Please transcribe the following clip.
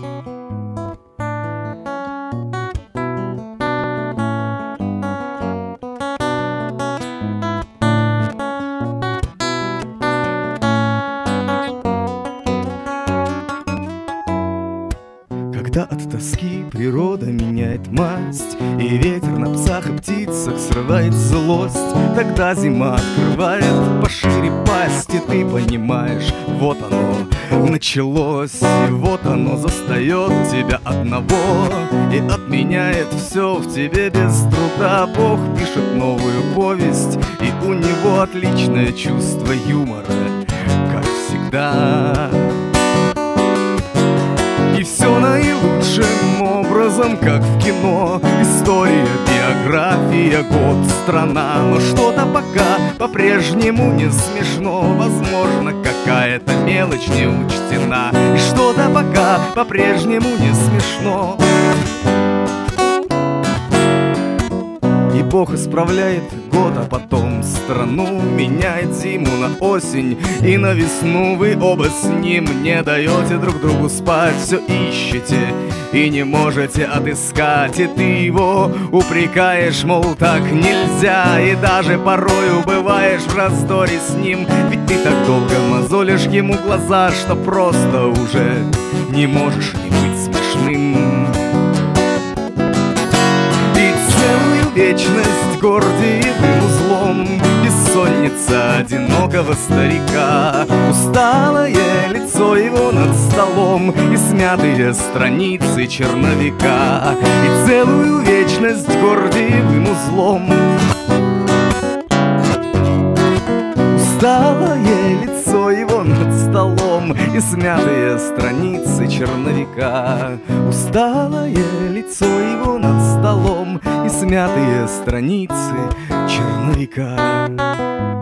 Когда от тоски природа меняет масть, и ветер на псах и птицах срывает злость, тогда зима открывает пошире пасть, и ты понимаешь, вот оно началось, и вот оно застает тебя одного и отменяет все в тебе без труда. Бог пишет новую повесть, и у него отличное чувство юмора, как всегда. И все наилучшим образом, как в кино. История, биография, год, страна. Но что-то пока по-прежнему не смешно. Возможно, какая-то мелочь не учтена. И что-то пока по-прежнему не смешно. И Бог исправляет год, а потом страну, меняет зиму на осень и на весну. Вы оба с ним не даете друг другу спать, все ищете и не можете отыскать. И ты его упрекаешь, мол, так нельзя, и даже порою бываешь в раздоре с ним. Ведь ты так долго мозолишь ему глаза, что просто уже не можешь не быть смешным. Вечность гордиевым узлом, бессонница одинокого старика, усталое лицо его над столом и смятые страницы черновика. И целую вечность гордиевым узлом, усталое лицо его над столом и смятые страницы черновика. Усталое лицо его над столом и смятые страницы черновика.